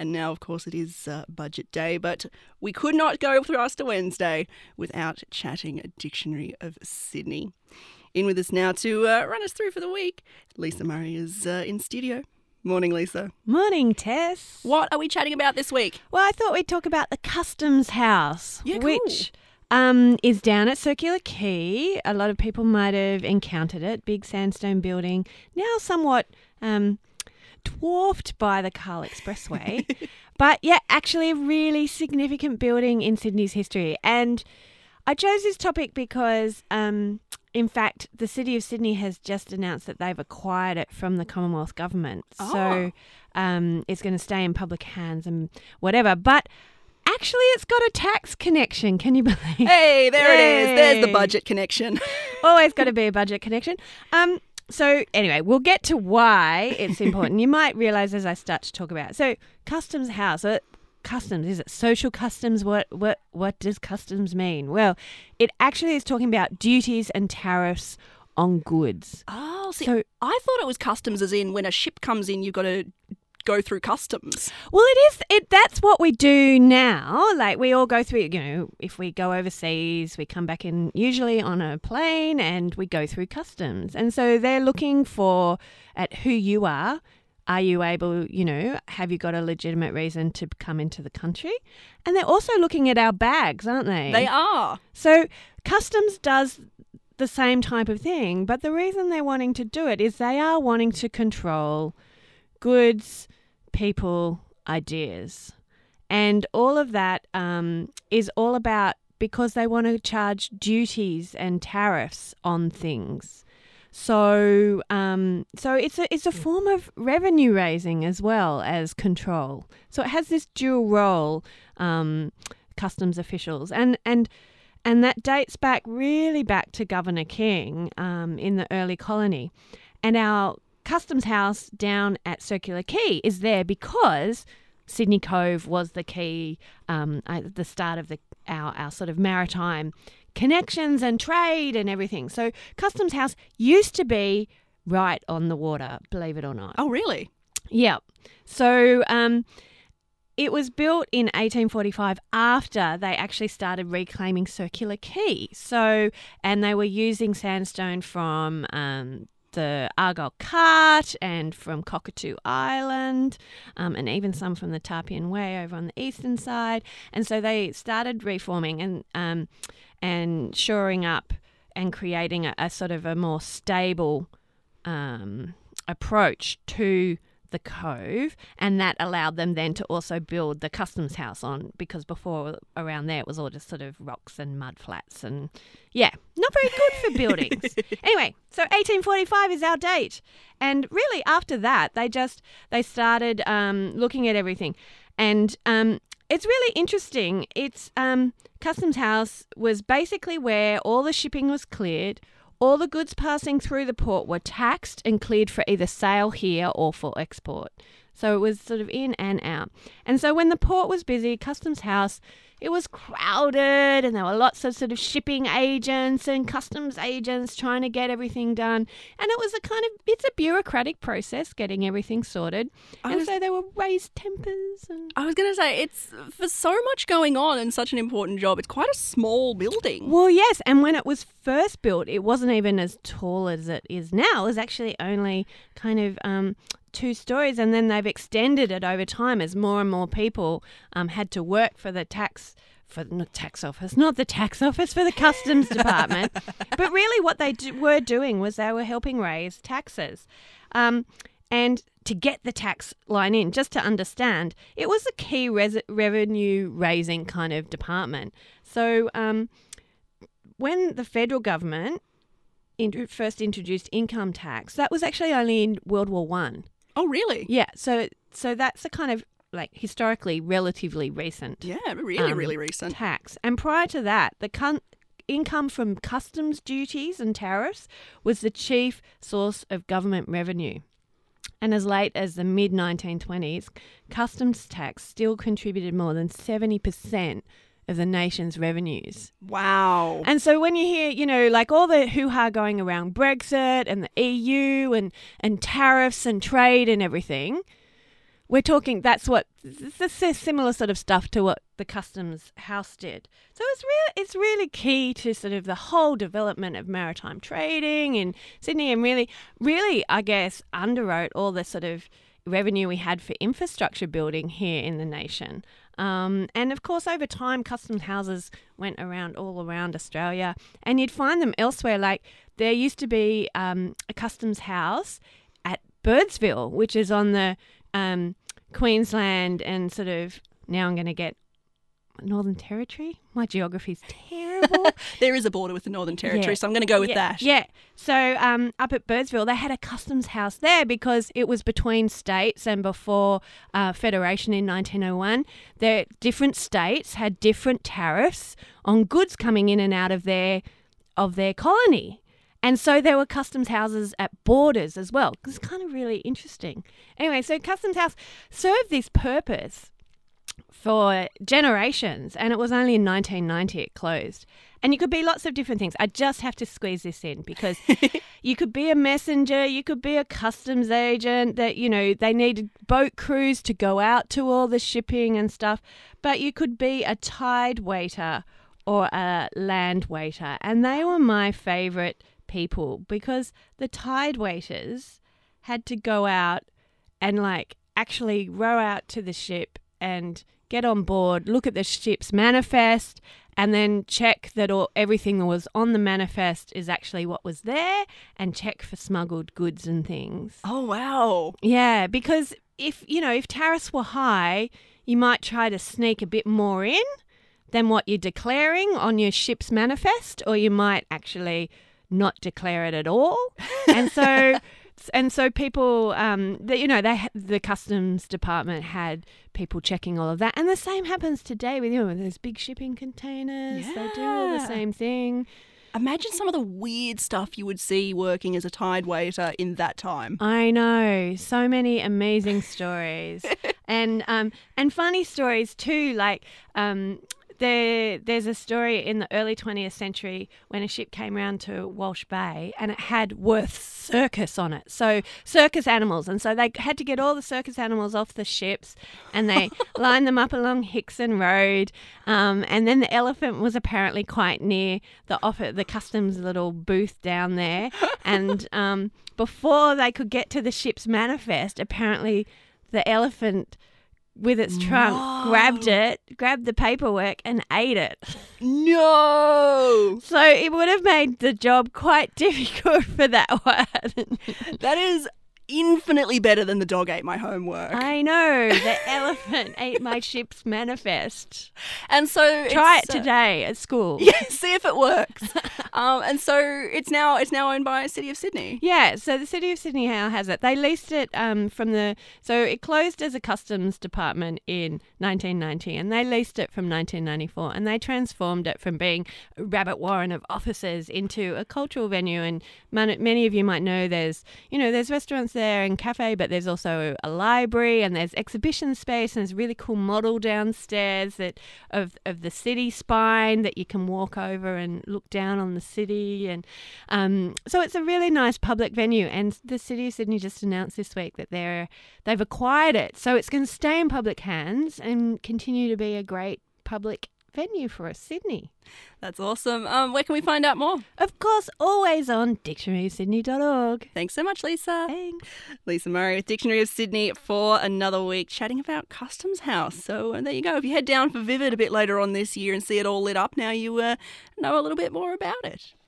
And now, of course, it is budget day, but we could not go through Aster Wednesday without chatting a Dictionary of Sydney. In with us now to run us through for the week, Lisa Murray is in studio. Morning, Lisa. Morning, Tess. What are we chatting about this week? Well, I thought we'd talk about the Customs House, Yeah, cool. which is down at Circular Quay. A lot of people might have encountered it. Big sandstone building, now somewhat dwarfed by the Carl Expressway. But yeah, actually a really significant building in Sydney's history. And I chose this topic because, in fact, the City of Sydney has just announced that they've acquired it from the Commonwealth Government. Oh. So it's going to stay in public hands and whatever. But actually, it's got a tax connection. Can you believe? Hey, there it is. Yay. There's the budget connection. Always got to be a budget connection. So anyway, we'll get to why it's important. You might realise as I start to talk about it. So Customs House, customs, is it social customs? What does customs mean? Well, it actually is talking about duties and tariffs on goods. Oh, see, So- I thought it was customs as in when a ship comes in, you've got to go through customs. Well, that's what we do now. Like we all go through, if we go overseas, we come back in usually on a plane and we go through customs. And so they're looking at who you are. Are you able, have you got a legitimate reason to come into the country? And they're also looking at our bags, aren't they? They are. So customs does the same type of thing, but the reason they're wanting to do it is they are wanting to control goods, people, ideas. And all of that is all about because they want to charge duties and tariffs on things. So it's a form of revenue raising as well as control. So it has this dual role, customs officials, and that dates back to Governor King in the early colony. And our Customs House down at Circular Quay is there because Sydney Cove was the key at the start of our sort of maritime connections and trade and everything. So Customs House used to be right on the water, believe it or not. Oh, really? Yeah. So it was built in 1845 after they actually started reclaiming Circular Quay. And they were using sandstone from the Argyle Cart and from Cockatoo Island, and even some from the Tarpian Way over on the eastern side. And so they started reforming and shoring up and creating a sort of a more stable approach to the cove, and that allowed them then to also build the Customs House on, because before around there it was all just sort of rocks and mud flats and not very good for buildings. Anyway, so 1845 is our date, and really after that they started looking at everything, and it's really interesting. It's Customs House was basically where all the shipping was cleared. All the goods passing through the port were taxed and cleared for either sale here or for export. So it was sort of in and out. And so when the port was busy, Customs House, it was crowded, and there were lots of sort of shipping agents and customs agents trying to get everything done. And it was it's a bureaucratic process getting everything sorted. So there were raised tempers. I was going to say, it's for so much going on and such an important job, it's quite a small building. Well, yes, and when it was first built, it wasn't even as tall as it is now. It was actually only kind of 2 stories, and then they've extended it over time as more and more people had to work for the tax office, for the customs department. But really what they were doing was they were helping raise taxes. And to get the tax line in, just to understand, it was a key revenue raising kind of department. So when the federal government first introduced income tax, that was actually only in World War One. Oh, really? Yeah, so that's a kind of like historically relatively recent. Yeah, really recent. Tax. And prior to that, the income from customs duties and tariffs was the chief source of government revenue. And as late as the mid-1920s, customs tax still contributed more than 70% of the nation's revenues. Wow. And so when you hear, like all the hoo-ha going around Brexit and the EU and tariffs and trade and everything, we're talking, it's a similar sort of stuff to what the Customs House did. So it's really key to sort of the whole development of maritime trading in Sydney, and really, I guess, underwrote all the sort of revenue we had for infrastructure building here in the nation. And of course, over time, customs houses went all around Australia, and you'd find them elsewhere. Like there used to be a customs house at Birdsville, which is on the Queensland and sort of, now I'm going to get Northern Territory. My geography's terrible. There is a border with the Northern Territory, so I'm going to go with that. Yeah. So up at Birdsville, they had a customs house there because it was between states, and before Federation in 1901, the different states had different tariffs on goods coming in and out of their colony. And so there were customs houses at borders as well. It's kind of really interesting. Anyway, so Customs House served this purpose for generations, and it was only in 1990 it closed. And you could be lots of different things. I just have to squeeze this in because you could be a messenger, you could be a customs agent that, they needed boat crews to go out to all the shipping and stuff, but you could be a tide waiter or a land waiter. And they were my favourite people because the tide waiters had to go out and actually row out to the ship and get on board, look at the ship's manifest, and then check that everything that was on the manifest is actually what was there, and check for smuggled goods and things. Oh, wow. Yeah, because if tariffs were high, you might try to sneak a bit more in than what you're declaring on your ship's manifest, or you might actually not declare it at all. And so people, the customs department had people checking all of that. And the same happens today with those big shipping containers. Yeah. They do all the same thing. Imagine some of the weird stuff you would see working as a tide waiter in that time. I know. So many amazing stories. And funny stories too, There's a story in the early 20th century when a ship came round to Walsh Bay and it had Worth's circus on it. So circus animals. And so they had to get all the circus animals off the ships and they lined them up along Hickson Road. And then the elephant was apparently quite near the customs little booth down there. And before they could get to the ship's manifest, apparently the elephant with its trunk, grabbed the paperwork and ate it. No! So it would have made the job quite difficult for that one. That is infinitely better than the dog ate my homework. I know. The elephant ate my ship's manifest. And so try it today at school. Yeah, see if it works. And so it's now owned by City of Sydney. Yeah, so the City of Sydney now has it. They leased it so it closed as a customs department in 1990, and they leased it from 1994, and they transformed it from being a rabbit warren of offices into a cultural venue. And many of you might know there's restaurants there and cafe, but there's also a library and there's exhibition space, and there's a really cool model downstairs of the city spine that you can walk over and look down on the city. And so it's a really nice public venue, and the City of Sydney just announced this week that they've acquired it, so it's going to stay in public hands and continue to be a great public venue for us, Sydney. That's awesome. Where can we find out more? Of course, always on dictionaryofsydney.org. Thanks so much, Lisa. Thanks. Lisa Murray with Dictionary of Sydney for another week, chatting about Customs House. So there you go. If you head down for Vivid a bit later on this year and see it all lit up, now you know a little bit more about it.